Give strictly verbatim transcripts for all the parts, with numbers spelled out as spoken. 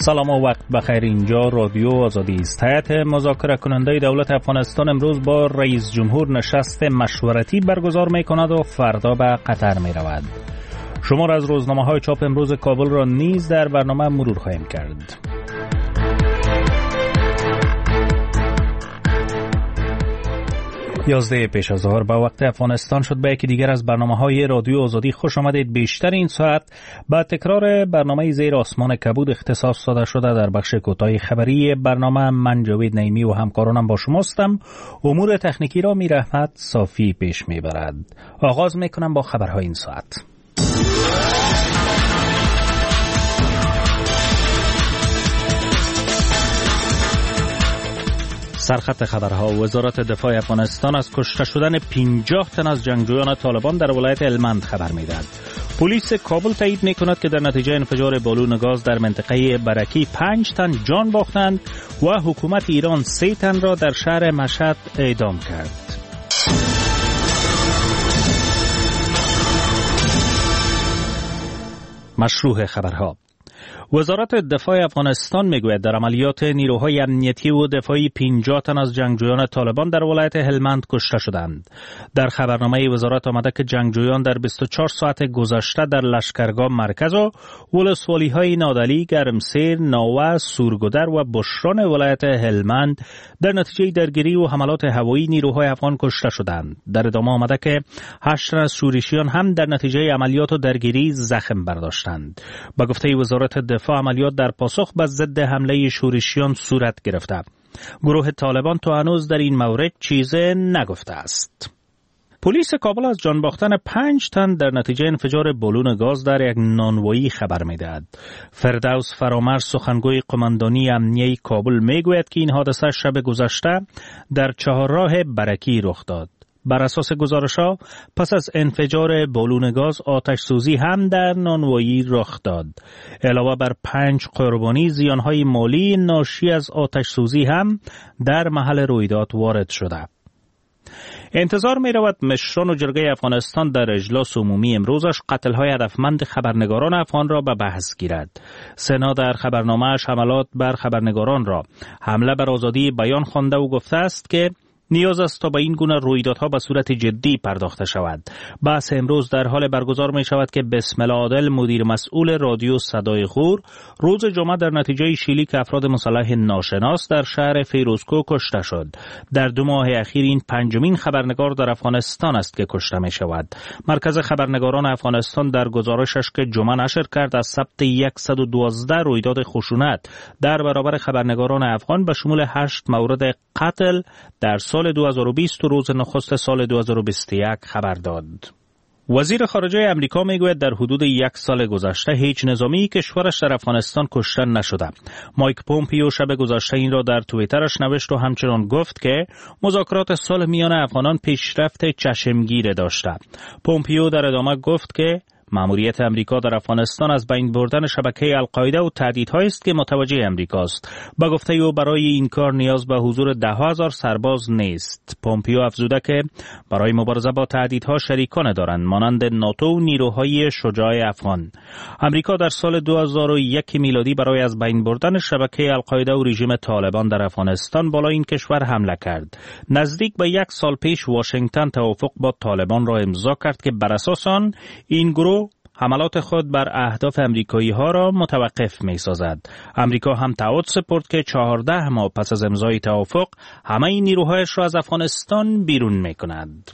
سلام و وقت بخیر. اینجا رادیو آزادی است. هیئت مذاکره کننده دولت افغانستان امروز با رئیس جمهور نشست مشورتی برگزار می کند و فردا به قطر می رود. شمار از روزنامه های چاپ امروز کابل را نیز در برنامه مرور خواهیم کرد. یازده پیش از ظهر به وقت افغانستان شد. به یکی دیگر از برنامه‌های رادیو آزادی خوش آمدید. بیشتر این ساعت با تکرار برنامه زیر آسمان کبود اختصاص داده شده در بخش کوتاه خبری برنامه. من جاوید نعیمی و همکارانم با شماستم. امور تکنیکی را میر احمد صافی پیش میبرد. آغاز میکنم با خبرهای این ساعت. سرخط خبرها: وزارت دفاع افغانستان از کشته شدن پنجاه تن از جنگجویان طالبان در ولایت هلمند خبر می‌دهد. پلیس کابل تایید می‌کند که در نتیجه انفجار بالون گاز در منطقه برکی پنج تن جان باختند و حکومت ایران سه تن را در شهر مشهد اعدام کرد. مشروع خبرها: وزارت دفاع افغانستان میگوید در عملیات نیروهای امنیتی و دفاعی پنجاه تن از جنگجویان طالبان در ولایت هلمند کشته شدند. در خبرنامه وزارت آمده که جنگجویان در بیست و چهار ساعت گذشته در لشکرگاه مرکز و ولسوالی‌های نادعلی، گرمسیر، ناوه، سورگودر و بشران ولایت هلمند در نتیجه درگیری و حملات هوایی نیروهای افغان کشته شدند. در ادامه آمده که هشت تن از شورشیان هم در نتیجه عملیات و درگیری زخم برداشتند. با گفته وزارت دفاع عملیات در پاسخ به ضد حمله شورشیان صورت گرفته. گروه طالبان تا هنوز در این مورد چیزی نگفته است. پلیس کابل از جان باختن پنج تن در نتیجه انفجار بالون گاز در یک نانوایی خبر می‌دهد. فردوس فرامرز سخنگوی قماندانی امنیه کابل میگوید که این حادثه شب گذشته در چهارراه برکی رخ داد. بر اساس گزارش‌ها پس از انفجار بالون گاز آتش سوزی هم در نانوایی رخ داد. علاوه بر پنج قربانی، زیانهای مالی ناشی از آتش سوزی هم در محل رویداد وارد شده. انتظار می رود مشران و جرگه افغانستان در اجلاس عمومی امروزش قتل‌های هدفمند خبرنگاران افغان را به بحث گیرد. سنا در خبرنامه‌اش حملات بر خبرنگاران را حمله بر آزادی بیان خوانده و گفته است که نیاز است تا به این گونه رویدادها به صورت جدی پرداخته شود. بحث امروز در حال برگزار می شود که بسمل عادل، مدیر مسئول رادیو صدای غور، روز جمعه در نتیجه شلیک افراد مسلح ناشناس در شهر فیروزکوه کشته شد. در دو ماه اخیر این پنجمین خبرنگار در افغانستان است که کشته می شود. مرکز خبرنگاران افغانستان در گزارشش که جمعه نشر کرد از ثبت صد و دوازده رویداد خشونت در برابر خبرنگاران افغان به شمول هشت مورد قتل در سال سال دو هزار و بیست و روز نخست سال دو هزار و بیست و یک خبر داد. وزیر خارجه امریکا میگوید در حدود یک سال گذشته هیچ نظامی کشورش در افغانستان کشته نشده. مایک پومپیو شب گذشته این را در توییترش نوشت و همچنان گفت که مذاکرات صلح میان افغانان پیشرفت چشمگیر داشته. پومپیو در ادامه گفت که مأموریت امریکا در افغانستان از بین بردن شبکه القاعده و تهدیدهایی است که متوجه امریکاست. با گفته او برای این کار نیاز به حضور ده هزار سرباز نیست. پومپیو افزوده که برای مبارزه با تهدیدها شریکان دارند مانند ناتو و نیروهای شجاع افغان. امریکا در سال دو هزار و یک میلادی برای از بین بردن شبکه القاعده و رژیم طالبان در افغانستان بالا این کشور حمله کرد. نزدیک به یک سال پیش واشنگتن توافق با طالبان را امضا کرد که بر اساس آن این گروه حملات خود بر اهداف امریکایی ها را متوقف می سازد. امریکا هم تعهد سپرد که چهارده ماه پس از امضای توافق همه این نیروهایش را از افغانستان بیرون می کند.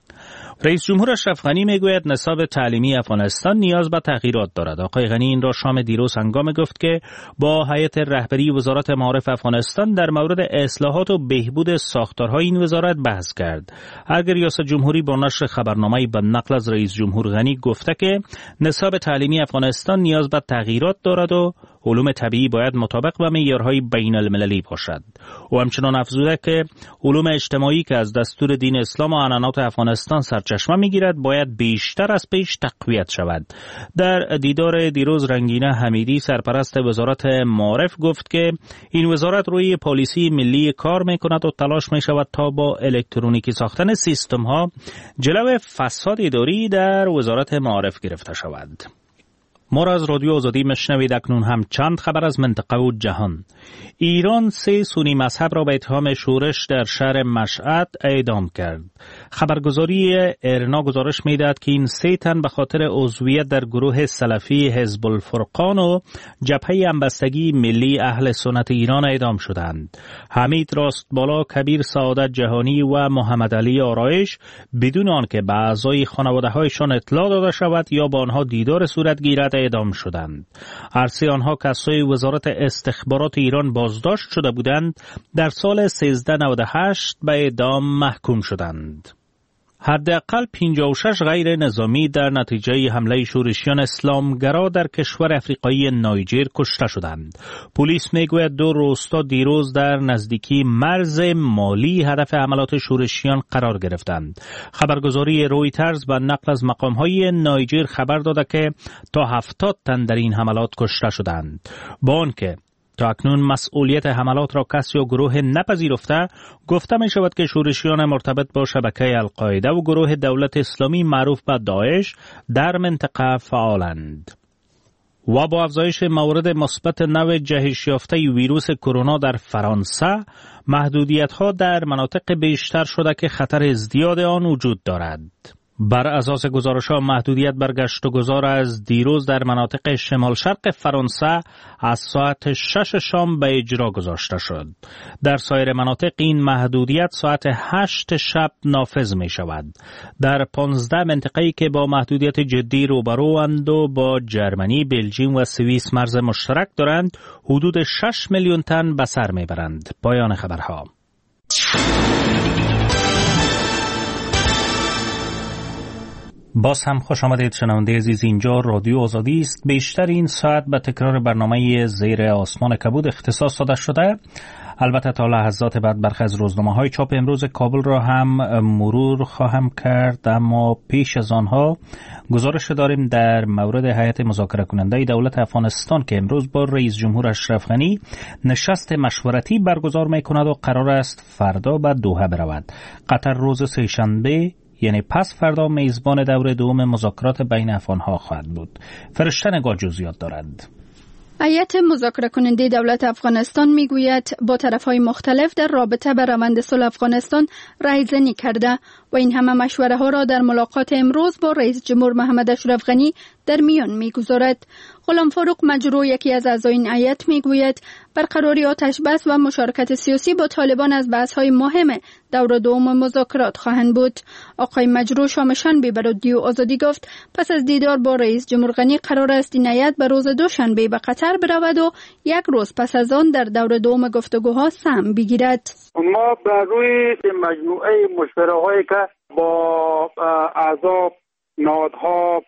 رئیس جمهور اشرف غنی میگوید نصاب تعلیمی افغانستان نیاز به تغییرات دارد. آقای غنی این را شام دیروز هنگام گفت که با هیئت رهبری وزارت معارف افغانستان در مورد اصلاحات و بهبود ساختارهای این وزارت بحث کرد. اگر ریاست جمهوری با نشر خبرنامه‌ای به نقل از رئیس جمهور غنی گفته که نصاب تعلیمی افغانستان نیاز به تغییرات دارد و علوم طبیعی باید مطابق با معیارهای بین المللی باشد. او همچنان افزوده که علوم اجتماعی که از دستور دین اسلام و عنعنات افغانستان سرچشمه میگیرد باید بیشتر از پیش تقویت شود. در دیدار دیروز رنگینه حمیدی سرپرست وزارت معارف گفت که این وزارت روی پالیسی ملی کار میکند و تلاش میشود تا با الکترونیکی ساختن سیستم ها جلو فساد اداری در وزارت معارف گرفته شود. ما را از رادیو آزادی مشنوید. اکنون هم چند خبر از منطقه و جهان. ایران سه سنی مذهب را به اتهام شورش در شهر مشهد اعدام کرد. خبرگزاری ارنا گزارش می‌دهد که این سه تن به خاطر عضویت در گروه سلفی حزب الفرقان و جبهه همبستگی ملی اهل سنت ایران اعدام شدند. حمید راستبالا، کبیر سعادت جهانی و محمد علی آرایش بدون آنکه به اعضای خانواده‌هایشان اطلاع داده شود یا با آنها دیدار صورت گیرد اعدام شدند. هر سه آنها کسای وزارت استخبارات ایران بازداشت شده بودند در سال سیزده نود و هشت به اعدام محکوم شدند. حداقل پنجاه و شش غیر نظامی در نتیجه حمله شورشیان اسلامگرا در کشور افریقایی نایجر کشته شدند. پلیس میگوید دو روستا دیروز در نزدیکی مرز مالی هدف حملات شورشیان قرار گرفتند. خبرگزاری رویترز به نقل از مقام‌های نایجر خبر داده که تا هفتاد تن در این حملات کشته شدند. با آنکه تا اکنون مسئولیت حملات را کسی و گروه نپذیرفته، گفته می شود که شورشیان مرتبط با شبکه القاعده و گروه دولت اسلامی معروف به داعش در منطقه فعالند. و با افزایش موارد مثبت نوع جهش یافته ویروس کرونا در فرانسه، محدودیت‌ها در مناطق بیشتر شده که خطر ازدیاد آن وجود دارد. بر اساس گزارش‌ها محدودیت بر گشت و گذار از دیروز در مناطق شمال شرق فرانسه از ساعت شش شام به اجرا گذاشته شد. در سایر مناطق این محدودیت ساعت هشت شب نافذ می شود. در پانزده منطقه‌ای که با محدودیت جدی روبروند و با جرمنی، بلژیم و سوئیس مرز مشترک دارند، حدود شش میلیون تن به سر می برند. پایان خبرها. باز هم خوش آمدید شنونده عزیز، اینجا رادیو آزادی است. بیشتر این ساعت به تکرار برنامه زیر آسمان کبود اختصاص داده شده. البته تا لحظات بعد برخی از روزنامه‌های چاپ امروز کابل را هم مرور خواهم کرد، اما پیش از آنها گزارش داریم در مورد هیئت مذاکره کننده دولت افغانستان که امروز با رئیس جمهور اشرف غنی نشست مشورتی برگزار می‌کند و قرار است فردا به دوحه برود. قطر روز سه‌شنبه یعنی پس فردا میزبان دور دوم مذاکرات بین افغان‌ها خواهد بود. فرشته نگاه جزئیات دارد. هیئت مذاکره کننده دولت افغانستان میگوید با طرف‌های مختلف در رابطه با روند صلح افغانستان رایزنی کرده و این همه مشوره ها را در ملاقات امروز با رئیس جمهور محمد اشرف غنی در میان میگذارد. غلام فاروق مجروح، یکی از اعضای این هیئت، میگوید برقراری آتش بس و مشارکت سیاسی با طالبان از بحث‌های مهم دور دوم مذاکرات خواهند بود. آقای مجروح شام شنبه به رادیو آزادی گفت پس از دیدار با رئیس جمهور غنی قرار است این هیئت به روز دوشنبه به قطر برود و یک روز پس از آن در دور دوم گفتگوها سهم بگیرد. ما بر روی مجموعه مشوره‌هایی که با اعضا، نهادها،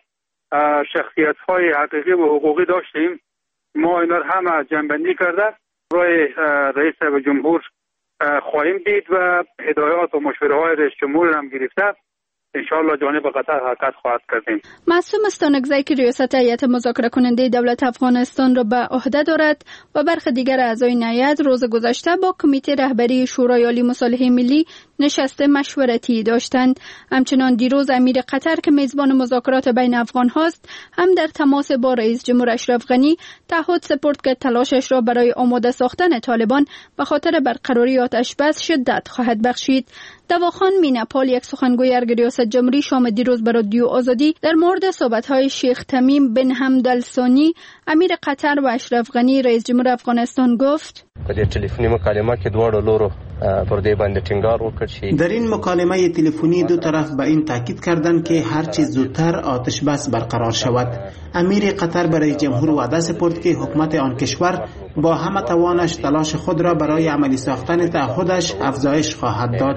شخصیت‌های حقیقی و حقوقی داشتیم، ما اینا رو هم جمع‌بندی کرده روی رئیس جمهور خواهیم دید و هدایات و مشوره‌های رئیس جمهور هم گرفته انشاءالله جانب قطر حرکت خواهد کردیم. معصوم استانکزی که ریاست هیئت مذاکره کننده دولت افغانستان را به عهده دارد و برخی دیگر اعضای این هیئت روز گذشته با کمیته رهبری شورای عالی مصالحه ملی نشست مشورتی داشتند. همچنان دیروز امیر قطر که میزبان مذاکرات بین افغان هاست هم در تماس با رئیس جمهور اشرف غنی تعهد سپرد که تلاشش را برای آماده ساختن طالبان به خاطر برقراری آتش بس شدت خواهد بخشید. دواخان میناپال، یک سخنگوی ارگ ریاست جمهوری، شام دیروز به رادیو آزادی در مورد صحبت‌های شیخ تمیم بن حمد الثانی امیر قطر و اشرف غنی رئیس جمهور افغانستان گفت په دې ټلیفوني مکالمه کې دواړو لورو پر دې باندې ټینګار وکړ چې در این مکالمه تلفنی دو طرف به این تاکید کردند که هر چه زودتر آتش بس برقرار شود. امیر قطر برای جمهور وعده سپرد که حکومت آن کشور با همه توانش تلاش خود را برای عملی ساختن تعهدش افزایش خواهد داد.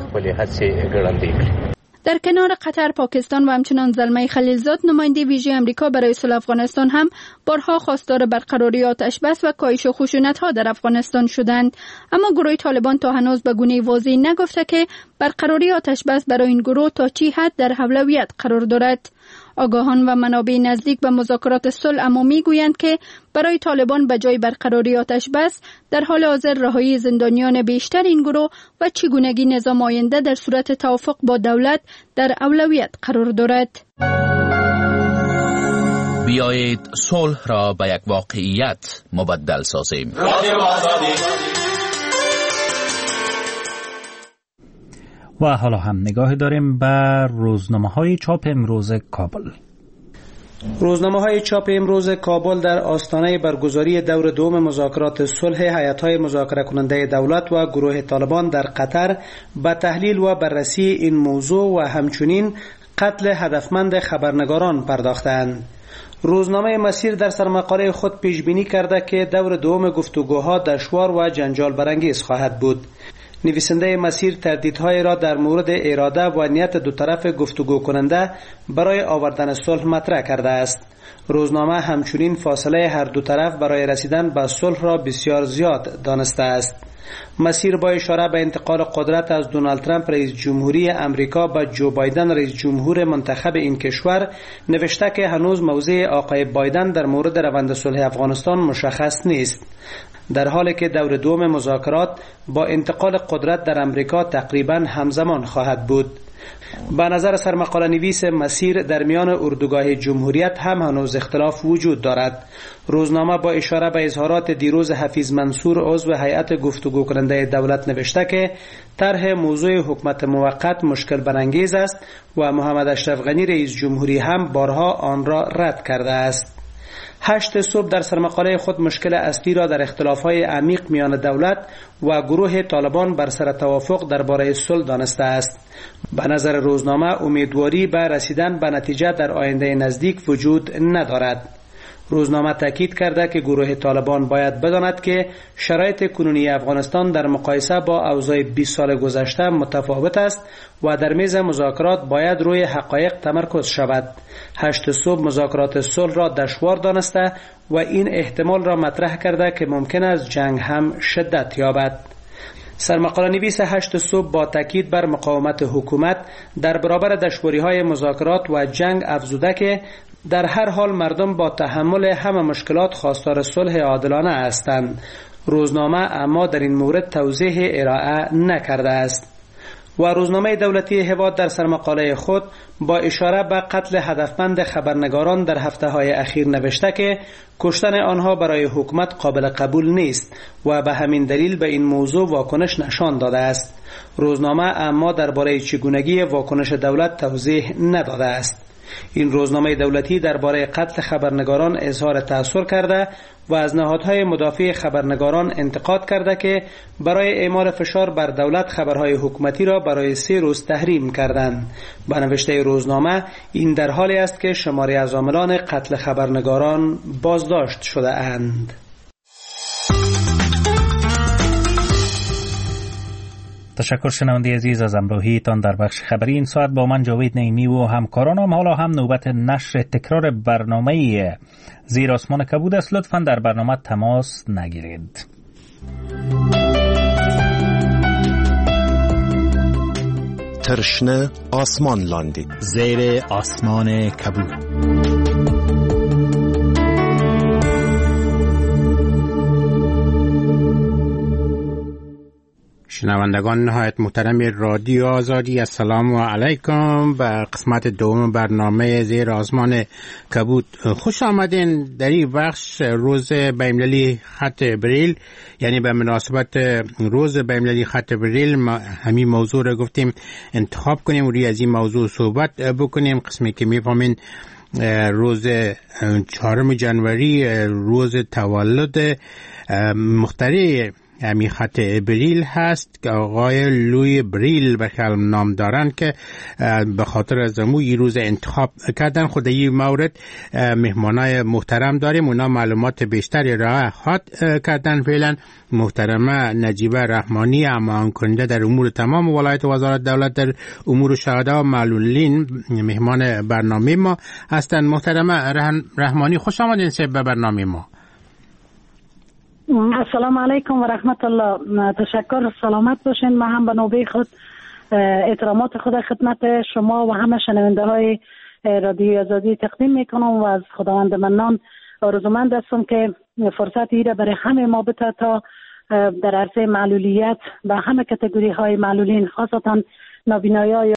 در کنار قطر، پاکستان و همچنان زلمه خلیلزاد، نماینده ویژه امریکا برای صلح افغانستان هم بارها خواستار برقراری آتش بس و کاهش خشونت‌ها در افغانستان شدند، اما گروه طالبان تا هنوز به گونه واضح نگفته که برقراری آتش بس برای این گروه تا چه حد در اولویت قرار دارد. آگاهان و منابع نزدیک به مذاکرات صلح اما میگویند که برای طالبان به جای برقراری آتش بس در حال حاضر رهایی زندانیان بیشتر این گروه و چگونگی نظام آینده در صورت توافق با دولت در اولویت قرار دارد. بیایید صلح را به یک واقعیت مبدل سازیم. و حالا هم نگاه داریم به روزنامه‌های چاپ امروز کابل. روزنامه‌های چاپ امروز کابل در آستانه برگزاری دور دوم مذاکرات صلح هیئت‌های مذاکره کننده دولت و گروه طالبان در قطر به تحلیل و بررسی این موضوع و همچنین قتل هدفمند خبرنگاران پرداختند. روزنامه مسیر در سرمقاله خود پیش بینی کرده که دور دوم گفتگوها دشوار و جنجال برانگیز خواهد بود. نویسنده مسیر تردیدهای را در مورد اراده و نیت دو طرف گفتگو کننده برای آوردن صلح مطرح کرده است. روزنامه همچنین فاصله هر دو طرف برای رسیدن به صلح را بسیار زیاد دانسته است. مسیر با اشاره به انتقال قدرت از دونالد ترامپ رئیس جمهوری امریکا به جو بایدن رئیس جمهور منتخب این کشور نوشته که هنوز موضع آقای بایدن در مورد روند صلح افغانستان مشخص نیست، در حالی که دور دوم مذاکرات با انتقال قدرت در امریکا تقریباً همزمان خواهد بود. به نظر سرمقاله نویس مسیر در میان اردوگاه جمهوریت هم هنوز اختلاف وجود دارد. روزنامه با اشاره به اظهارات دیروز حفیظ منصور عضو هیئت گفتگو کننده دولت نوشته که طرح موضوع حکومت موقت مشکل برانگیز است و محمد اشرف غنی رئیس جمهوری هم بارها آن را رد کرده است. هشت صبح در سرمقاله خود مشکل اصلی را در اختلاف‌های عمیق میان دولت و گروه طالبان بر سر توافق درباره صلح دانسته است. به نظر روزنامه امیدواری به رسیدن به نتیجه در آینده نزدیک وجود ندارد. روزنامه تاکید کرده که گروه طالبان باید بداند که شرایط کنونی افغانستان در مقایسه با اوضاع بیست سال گذشته متفاوت است و در میز مذاکرات باید روی حقایق تمرکز شود. هشت صبح مذاکرات صلح را دشوار دانسته و این احتمال را مطرح کرده که ممکن است جنگ هم شدت یابد. سرمقاله نویس هشت صبح با تاکید بر مقاومت حکومت در برابر دشواری‌های مذاکرات و جنگ افزوده که در هر حال مردم با تحمل همه مشکلات خواستار صلح عادلانه هستند. روزنامه اما در این مورد توضیح ارائه نکرده است. و روزنامه دولتی هواد در سرمقاله خود با اشاره به قتل هدفمند خبرنگاران در هفته‌های اخیر نوشته که کشتن آنها برای حکومت قابل قبول نیست و به همین دلیل به این موضوع واکنش نشان داده است. روزنامه اما درباره چگونگی واکنش دولت توضیح نداده است. این روزنامه دولتی درباره قتل خبرنگاران اظهار تأثیر کرده و از نهادهای مدافع خبرنگاران انتقاد کرده که برای اعمال فشار بر دولت خبرهای حکومتی را برای سه روز تحریم کردند. به نوشته روزنامه این در حالی است که شماری از عاملان قتل خبرنگاران بازداشت شده اند. تشکر شنونده عزیز از همراهیتان در بخش خبری این ساعت. با من جاوید نعیمی و همکارانم. حالا هم نوبت نشر تکرار برنامه زیر آسمان کبود است. لطفاً در برنامه تماس نگیرید. ترشنه آسمان لاندید زیر آسمان کبود. شنوندگان نهایت محترم رادیو آزادی، السلام علیکم. به قسمت دوم برنامه زیر آسمان کبود خوش آمدین. در این بخش روز بین‌المللی خط بریل، یعنی به مناسبت روز بین‌المللی خط بریل، ما همین موضوع رو گفتیم انتخاب کنیم و روی از این موضوع صحبت بکنیم. قسمی که میفهمین روز چهارم جنوری روز تولد مخترع همین خط بریل هست که آقای لوی بریل به کلم نام دارن که به خاطر از اموی روز انتخاب کردن. خود این مورد مهمانای محترم داریم، اونا معلومات بیشتری را خواهد کردن. فعلا محترمه نجیبه رحمانی، اما کننده در امور تمام ولایت وزارت دولت در امور شهدا و معلولین، مهمان برنامه ما هستن. محترمه رحمانی خوش آمدین به برنامه ما. السلام علیکم و رحمت الله. تشکر، سلامت باشین. من هم به نوبه خود احترامات خود خدمت شما و همه شنونده های رادیو آزادی تقدیم میکنم و از خداوند منان آرزومند هستم که فرصت ایره برای همه ما بده تا در عرصه معلولیت و همه کاتگوری های معلولین، خاصتا نابینایی